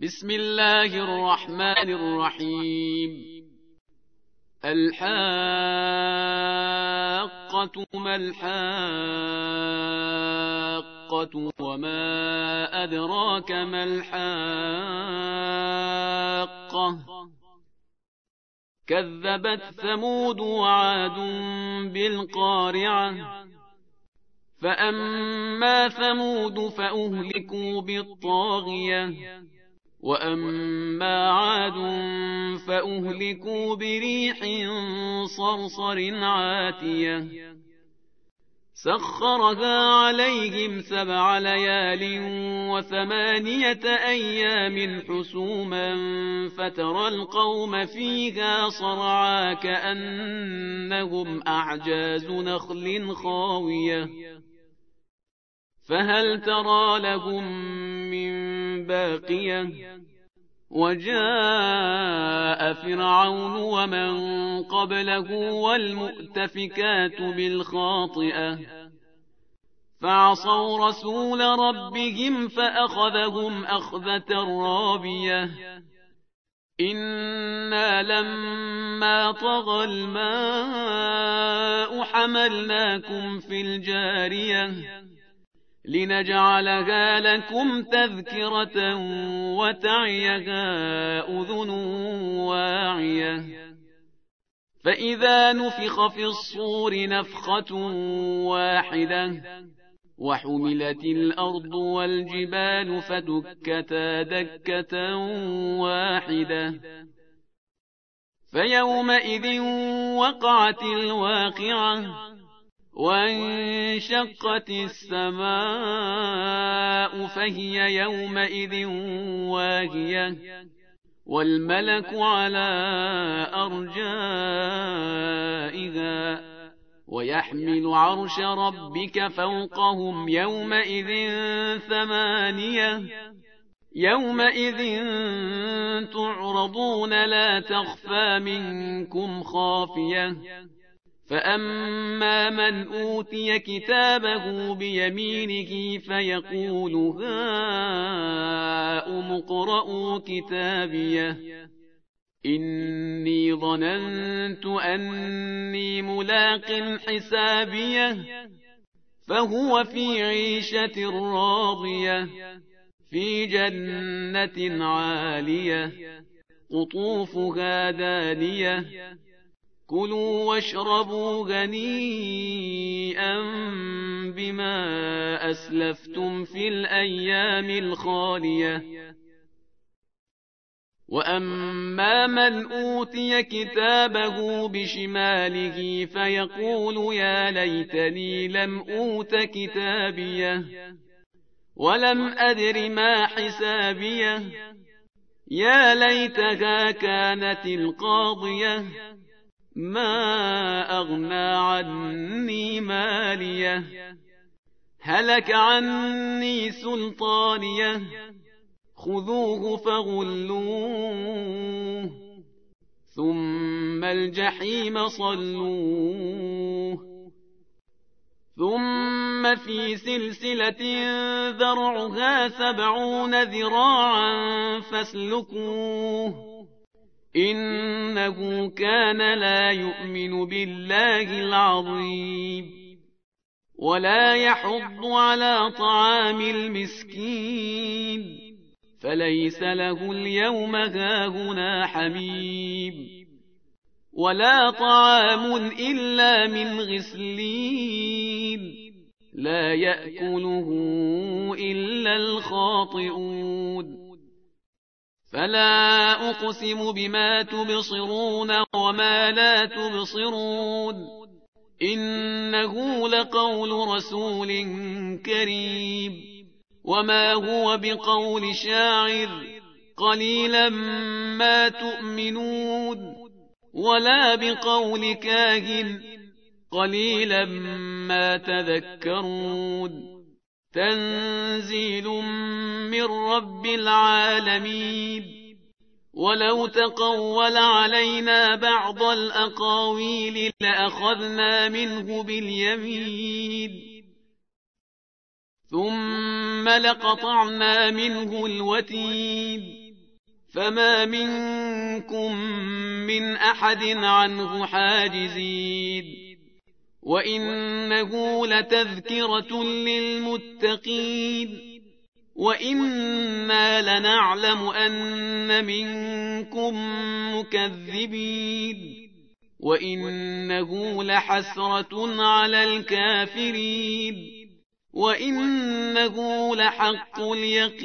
بسم الله الرحمن الرحيم. الحاقة ما الحاقة وما أدراك ما الحاقة. كذبت ثمود وعاد بالقارعة. فأما ثمود فأهلكوا بالطاغية وأما عاد فأهلكوا بريح صرصر عاتية سخرها عليهم 7 ليال و8 أيام حسوما فترى القوم فيها صرعا كأنهم أعجاز نخل خاوية فهل ترى لهم من باقية. وجاء فرعون ومن قبله والمؤتفكات بالخاطئة فعصوا رسول ربهم فأخذهم أخذة رابية. إنا لما طغى الماء حملناكم في الجارية لنجعلها لكم تذكرة وتعيها أذن واعية. فإذا نفخ في الصور نفخة واحدة وحملت الأرض والجبال فدكتا دكة واحدة فيومئذ وقعت الواقعة وانشقت السماء فهي يومئذ واهية والملك على أرجائها ويحمل عرش ربك فوقهم يومئذ 8 يومئذ تعرضون لا تخفى منكم خافية. فأما من أوتي كتابه بيمينه فيقول هاؤم اقرءوا كتابيه إني ظننت أني ملاق حسابيه فهو في عيشة راضية في جنة عالية قطوفها دانية كلوا واشربوا هنيئا بما أسلفتم في الأيام الخالية. وأما من أوتي كتابه بشماله فيقول يا ليتني لم أوت كتابيه ولم أدر ما حسابيه يا ليتها كانت القاضية ما أغنى عني ماليه هلك عني سلطانيه خذوه فغلوه ثم الجحيم صلوه ثم في سلسلة ذرعها 70 ذراعا فاسلكوه إنه كان لا يؤمن بالله العظيم ولا يحض على طعام المسكين فليس له اليوم هاهنا حميم ولا طعام إلا من غسلين لا يأكله إلا الخاطئون. فلا أقسم بما تبصرون وما لا تبصرون إنه لقول رسول كريم وما هو بقول شاعر قليلا ما تؤمنون ولا بقول كاهن قليلا ما تذكرون تنزيل من رب العالمين. ولو تقول علينا بعض الأقاويل لأخذنا منه باليمين ثم لقطعنا منه الوتين فما منكم من أحد عنه حاجزين وإنه لتذكرة للمتقين وإنا لنعلم أن منكم مكذبين وإنه لحسرة على الكافرين وإنه لحق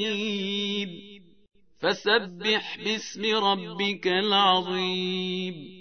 اليقين فسبح باسم ربك العظيم